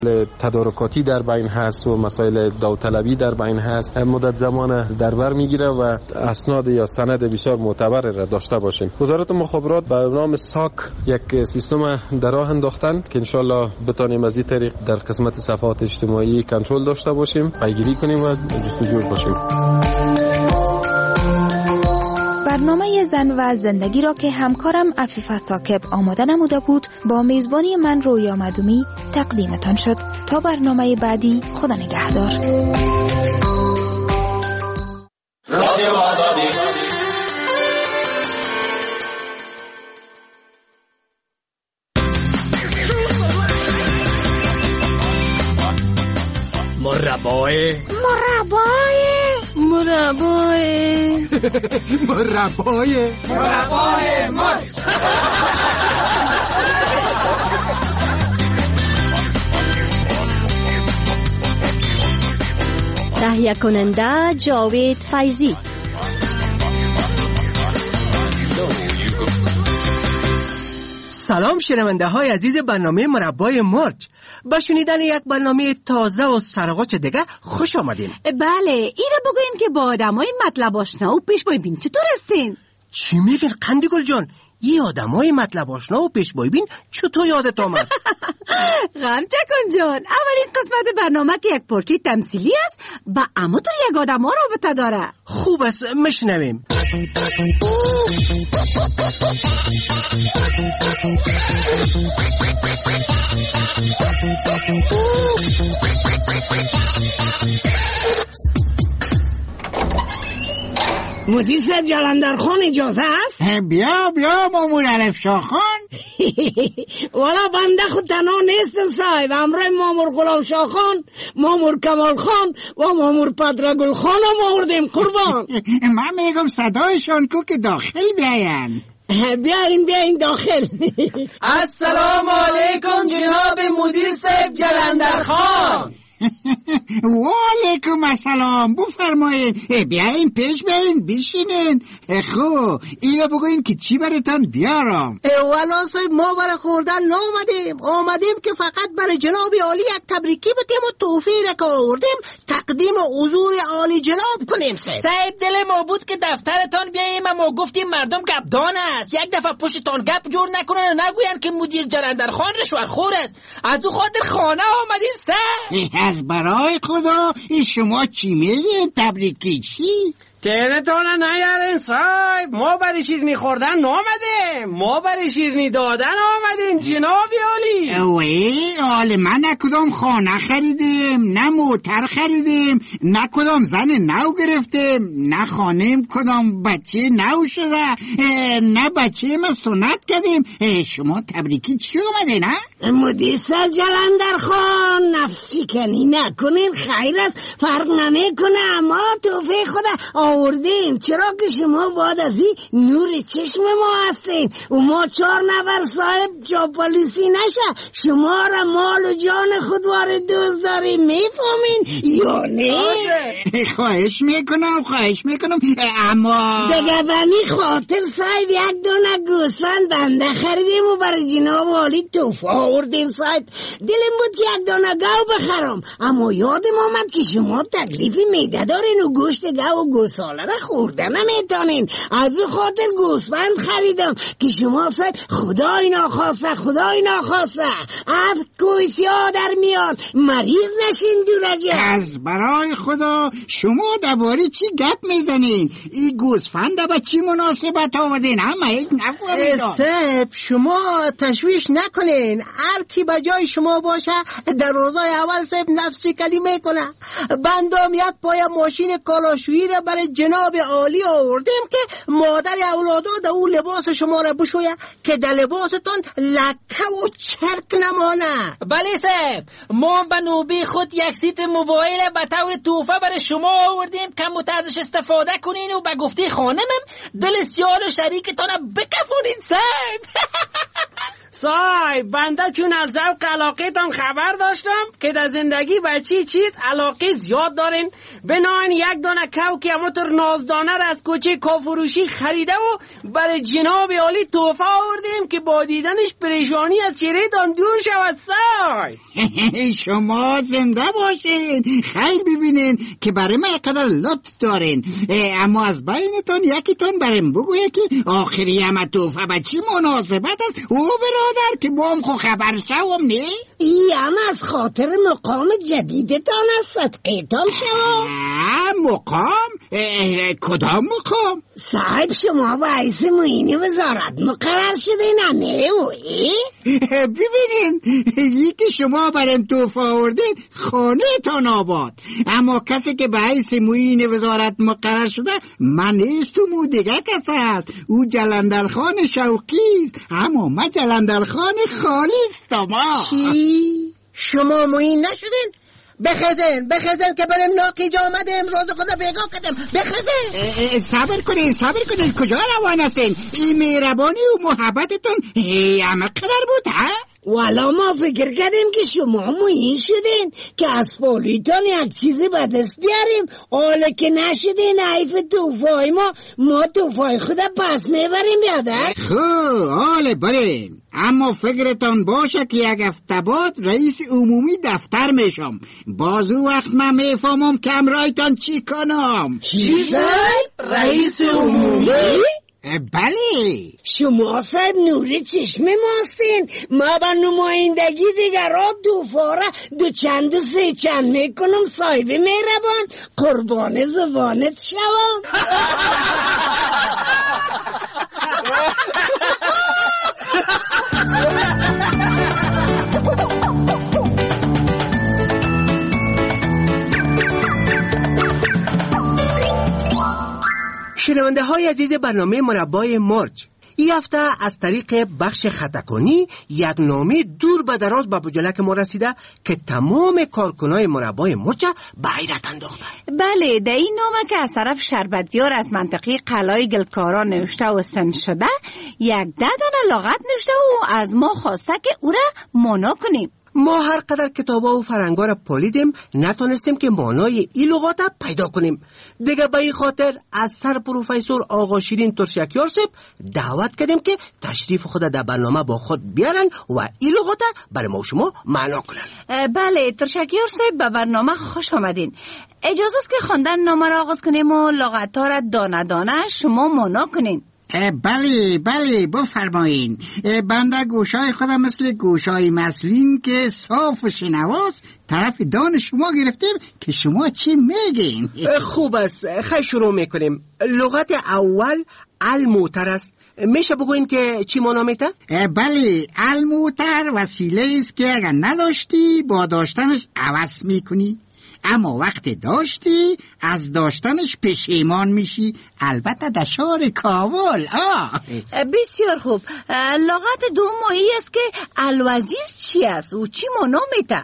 تدارکاتی در بین هست و مسائل داوطلبی در بین هست، مدت زمان در بر میگیره و اسناد یا سند بسیار معتبر را داشته باشیم. وزارت مخابرات به نام ساک یک سیستم در راه انداختن که انشالله بتانیم از این طریق در قسمت صفحات اجتماعی کنترل داشته باشیم، پیگیری کنیم و جستجو باشیم. برنامه زن و زندگی را که همکارم عفیفه ثاقب آماده نموده بود با میزبانی من رویا مدومی تقدیمتان شد. تا برنامه بعدی، خدا نگهدار. رادیو آزادی. مربای مرد. تهیه کننده جاوید فیضی. سلام شنونده های عزیز برنامه مربای مرج. با شنیدن یک برنامه تازه و سرغوچ دیگه خوش آمدین. بله، اینو بگوین که با آدمای مطلب آشنا و پیشوای بین چطور هستین؟ چی میگین قندی گل جان؟ یه آدمای مطلب آشنا و پیشوای بین چطور یادت آمد؟ غم چکن جان، اولین قسمت برنامه که یک پرچه تمثیلی است با اماتور یک آدم ها رابطه داره. خوب است، مشنویم. مدیر صاحب جلندرخان اجازه است؟ بیا مامور الفشاه خان. والا بنده خود تنها نیستم صاحب، همراه مامور غلام شاه خان، مامور کمال خان و مامور پدرگل خان هم آوردیم قربان. من میگم صدایشان کو که داخل بیاین. بیاین داخل. السلام علیکم جناب مدیر صاحب جلندرخان. و علیکم السلام، بفرمایید. بیاین پیش بیاین بشینین. خب اینو بگوین که چی براتون بیارم. والا صاحب ما برای خوردن آمدیم که فقط برای جناب عالی یک تبریکی بتیم و توفیر که آوردیم تقدیم حضور عالی جناب کنیم. صاحب دل ما بود که دفترتان بیاییم اما گفتیم مردم گپدان است، یک دفعه پشتتان گپ جور نکنن و نگوین که مدیر جلندرخان رشوه‌خور است. از او خاطر خانه آمدیم صاحب. از برای خدا شما چی میگین؟ تبریکی چی؟ تهرتان نیارین صاحب، ما برای شیرنی خوردن نامدیم، ما برای شیرنی دادن آمدیم جناب عالی. اوه حال من نه کدام خانه خریدیم، نه موتر خریدیم، نه کدام زن نو گرفتیم، نه خانم کدام بچه نو شده، نه بچه ما سنت کردیم. شما تبریکی چی اومده نه؟ مدیر صاحب جلندرخان نفس شکنی نکنین، خیر است، فرق نمیکنه، اما توفیق خدا آوردیم. چرا که شما بعد از این نور چشم ما هستین و ما 4 نفر صاحب چاپلوسی نشه، شما را مال و جان خود وارد دوست داریم، میفهمین یا نه؟ خواهش میکنم اما دیگه بنی خاطر صاحب یک دونه گوسفند بنده خریدیم و برای جناب عالی توفه آوردیم صاحب. دلم بود که یک دونه گاو بخرم، اما یادم آمد که شما تکلیف معده دارین و گوشت گاو و گوساله را خورده نمیتونین، از او خاطر گوسفند خریدم که شما صاحب خدای ناخواسته 7 کویسیا در میاد، مریض نشین دورجه. از برای خدا شما دوباره چی گپ میزنین؟ این گوسفند با چی مناسبت آوردین؟ همه هیچ نفهمیدم. صاحب شما تشویش نکنین، هر کی با جای شما باشه در روزای اول صاحب نفسی کلمه کنه. بندم یک پای ماشین کالاشویی را برای جناب عالی آوردیم که مادر اولادا در اون لباس شما را بشویه که در لباستون لکه و چرک نمانه. بله صاحب، ما به نوبه خود یک سیت موبایل به طور توفه برای شما آوردیم کم و ازش استفاده کنین و به گفته خانمم دل سیار شریکتان بکفونین صاحب. صاحب بنده چون از ذوق علاقه‌تان خبر داشتم که در زندگی به چیز علاقه زیاد دارین، بنابراین یک دانه کو که همونطور نازدانه را از کوچه کافروشی خریده و برای جناب عالی تحفه آوردیم که با دیدنش پریشانی از چهره‌تان دور شود. صاحب شما زنده باشین، خیر ببینین که برای من قدر لطف دارین، اما از بینتان یکیتان بریم بگویه که آخری همه تحفه به چی مناسبت است. او برادر که ما هم خو خبر شوم نه؟ ای هم از خاطر مقام جدیدتان از صدقیتان شوم. مقام؟ کدام مقام؟ صاحب شما باعث معین وزارت مقرر شده نه او؟ ببینین یکی شما برم توفه آوردین خانه تان آباد، اما کسی که باعث معین وزارت مقرر شده من نیستم، او دیگه کس است. او جلندرخان شوقی است، اما من جلندرخان خالی استم. چی؟ شما معین نشدین؟ بخزن که برم ناقیج آمدم، روز خدا بیگاه کدم. بخزن صبر کنین کجا روان هستین؟ این مهربانی و محبتتون همه قدر بود ها؟ والا ما فکر کردیم که شما معین شدین که از پولیتان یک چیزی به دست بیاریم، حالا که نشدین حیف توفای ما توفای خدا پس میبریم بیادر. خب حالا برین، اما فکرتان باشه که یک هفته بعد رئیس عمومی دفتر میشم، بازو وقت من میفهمم که امرایتان چی کنم. چی رئیس عمومی؟ بله شما صاحب نوری چشم ماستین، ما با نمایندگی دیگران دوفاره دو چند سه چند میکنم. صاحب مهربان قربان زبانت شوم. شنونده های عزیز برنامه مربای مرج، این هفته از طریق بخش خطاکنی یک نامه دور به دراز به بجلک ما رسیده که تمام کارکنای مربای مرج به حیرت انداخته. بله، در این نامه که از طرف شربتیار از منطقه قلعه گلکارا نوشته و سند شده، یک 10 دانه لغت نوشته و از ما خواسته که او را مانا کنیم. ما هر قدر کتابا و فرنگا را پالیدیم نتونستیم که مانای این لغات پیدا کنیم. دیگه به این خاطر از سر پروفسور آقا شیرین ترشکیار صاحب دعوت کردیم که تشریف خود در برنامه با خود بیارن و این لغات برای ما و شما معنا کنن. بله ترشکیار صاحب، به برنامه خوش آمدین. اجازه است که خواندن نامه را آغاز کنیم و لغت‌ها را دانه دانه شما مانا کنین. بله بفرمایین. بنده گوشای خودم مثل گوشای مسلین که صاف و شنواست طرف دان شما گرفتیم که شما چی میگین. خوب است، خیلی شروع میکنیم. لغت اول الموتر است، میشه بگوین که چی مانا میده؟ بله، الموتر وسیله است که اگر نداشتی با داشتنش عوض میکنی، اما وقت داشتی از داشتنش پشیمان میشی، البته در شهر کابل. بسیار خوب. لغت دومی است که الوزیر چی است و چی مانا میده؟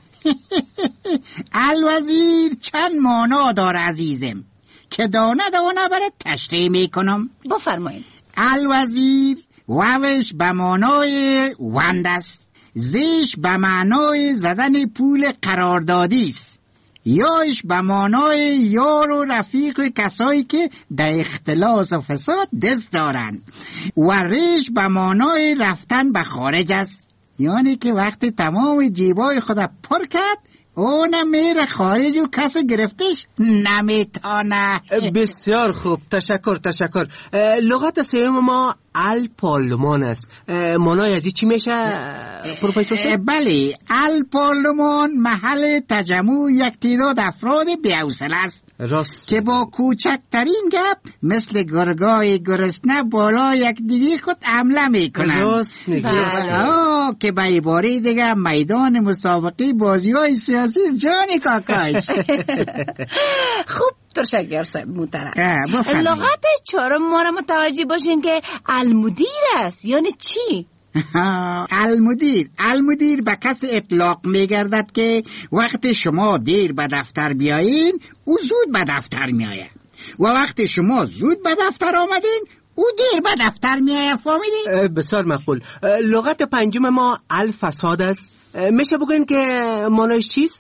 الوزیر چند مانا داره عزیزم که دانه برای تشریح میکنم. بفرمایید. الوزیر واوش به مانای وند است، زیش به معنای زدن پول قراردادی است، یاش به معنای یار و رفیق کسایی که در اختلاس و فساد دست دارن، و ریش به معنای رفتن به خارج است، یعنی که وقت تمام جیبای خود پر کرد اونم میره خارج و کس گرفتش نمیتانه. بسیار خوب، تشکر. لغت سوم ما الپارلمان است. مانای ازی چی میشه پروفسور؟ بله، الپارلمان محل تجمع یک تعداد افراد بی‌حوصله است، راست، که با کوچکترین گپ مثل گرگای گرسنه بالا یک دیگه خود حمله میکنن. راست میگی. که به عباره دیگه میدان مسابقه بازی‌های سیاسی جان کاکاش. خوب ترشکیار صاحب محترم، لغت چهارم ما را متوجه باشین که المدیر است، یعنی چی؟ المدیر به کس اطلاق میگردد که وقت شما دیر به دفتر بیایین او زود به دفتر میآید و وقت شما زود به دفتر آمدین او دیر به دفتر میآید. فهمیدین؟ بسیار مقبول. لغت پنجم ما الفساد است. میشه بگوین که معنیش چیست؟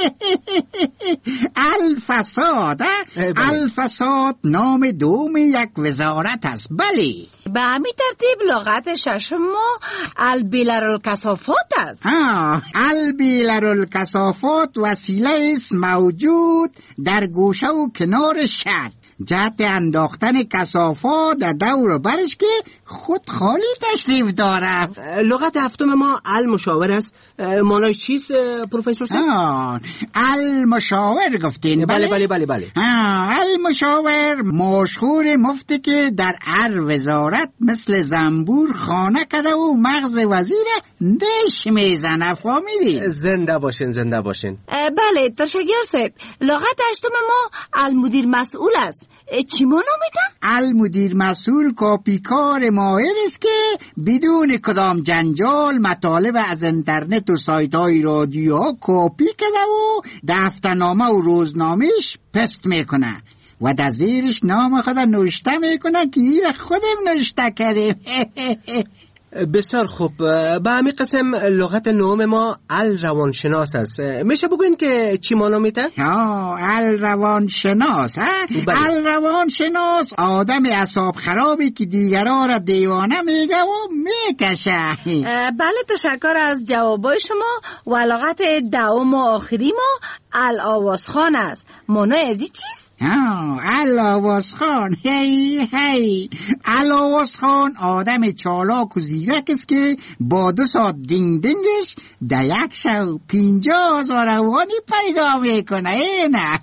الفساد. الفساد نام دوم یک وزارت است. بله. به همین ترتیب لغت ششم ما البیلرالکثافات است. البیلرالکثافات وسیله است موجود در گوشه و کنار شهر جهت انداختن کثافات در دور برش که خود خالی تشریف داره. لغت هفتم ما المشاور است. معنیش چیست پروفسور صاحب؟ المشاور گفتین؟ بله. المشاور مشهور مفتی که در هر وزارت مثل زنبور خانه کده و مغز وزیر نش میزنه. فهمیدی؟ زنده باشین. بله تشکر صاحب. لغت هشتم ما المدیر مسئول است. چی مانا میده؟ المدیر مسئول کاپیکار ماهر است که بدون کدام جنجال مطالب از اینترنت و سایت های رادیو کاپی کرده و دفترنامه و روزنامهش پست میکنه و در زیرش نام خود نوشته میکنه که این خودم نوشته کردیم. بسیار خوب. به همین قسم لغت نهم ما الروانشناس است. میشه بگوین که چی مانا میده؟ الروانشناس. الروانشناس آدم اعصاب خرابی که دیگران را دیوانه میگه و میکشه. بله تشکر از جوابای شما. و لغت دوم و آخری ما الآوازخان است. مانای ازی چیست؟ الآوازخان. هی الآوازخان آدم چالاک و زیرک است که با 2 ساعت دینگ دینگش در یک شو 50,000 افغانی پیدا میکنه. نه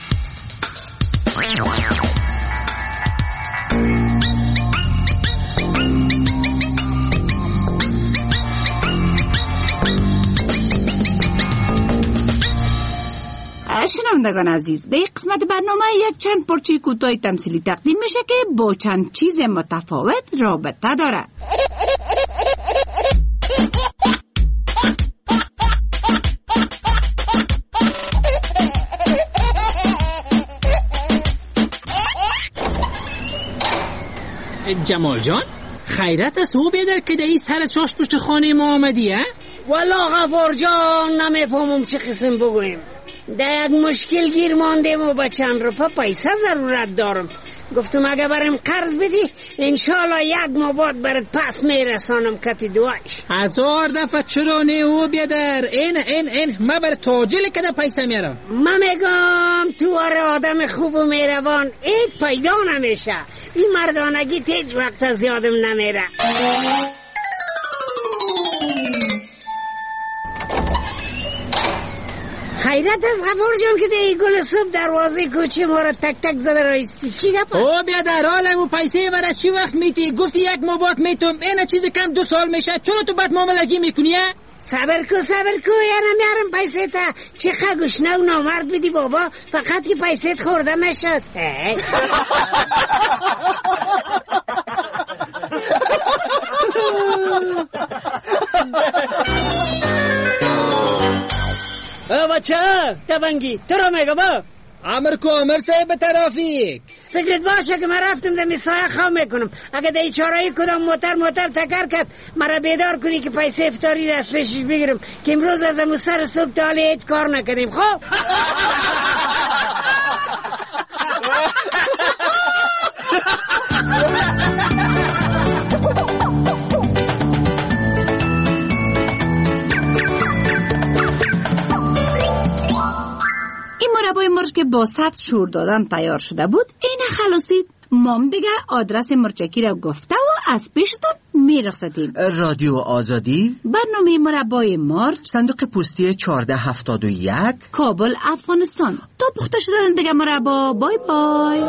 شنوندگان عزیز، در این قسمت برنامه یک چند پارچه کوتاه تمثیلی تقدیم میشه که با چند چیز متفاوت رابطه داره. جمال جان خیرت است او بیادر که در این سر چاش پشت خانه ما آمدی؟ والا غفار جان نمیفهمم چه قسم بگویم. در یک مشکل گیر ماندیم و با چند روپا پیسه ضرورت دارم. گفتم اگه برم قرض بدی انشالله 1 ماه بعد برات پس میرسانم کتی دواش. 1000 دفعه چرا نه او بیادر. این ما بر تاجل کده پیسه میارم. ما میگم تو آدم خوب و مهربان ایت پیدا نمیشه. این مردانگی هیچ وقت از یادم نمیره. خیرت از غفور جان که در گل صبح دروازه کوچه ما را تک تک زده رایستی. چی گفت؟ او بیادر حالمو پیسه برای چی وقت میتی؟ گفتی 1 ماه بعد میتم. این چیز کم 2 سال میشه. چرا تو بد معاملگی میکنی؟ صبر کو یارم میارم پیسه تا چه خگوشنه و نامرد بدی بابا. فقط که پیسه خورده نشد. بچه دبنگی تو را میگم امر کو امر صاحب ترافیک. فکرت باشه که من رفتم در میسایه خواه میکنم. اگه در چارایی کدام موتر تکر کرد مرا بیدار کنی که پیسه افطاری را از پیشش بگیرم که امروز از امو سر صبح تا حالی هیچ کار نکنیم. خب مربای مرچ که با 100 شور دادن تیار شده بود این خلاصید. مام دیگه آدرس مرچکی را گفته و از پیشتون میرخصتیم. رادیو آزادی، برنامه مربای مرچ، صندوق پستی 1471، کابل افغانستان. تا پخته شدن دیگه مربا. بای بای.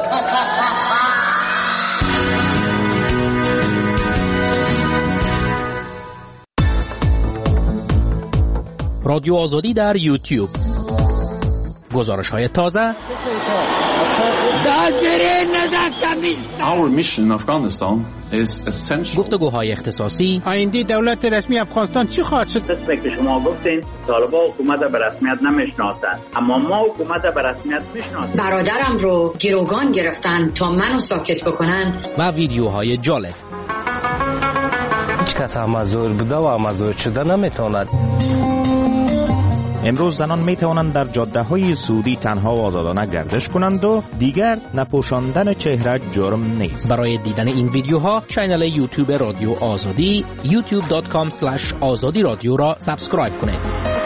رادیو آزادی در یوتیوب. گزارش‌های تازه، گفتگوهای اختصاصی، آینده دولت رسمی افغانستان چی خواهد شد؟ که شما گفتین طالبان حکومت به رسمیت نمیشناسند، اما ما حکومت به رسمیت میشناسیم. برادرم رو گروگان گرفتن تا منو ساکت بکنن و ویدیوهای جالب. هیچ کس مزور بوده و مزور شده نمیتواند. امروز زنان می توانند در جاده های سعودی تنها و آزادانه گردش کنند و دیگر نپوشاندن چهره جرم نیست. برای دیدن این ویدیوها کانال یوتیوب رادیو آزادی youtube.com/azadi radio را سابسکرایب کنید.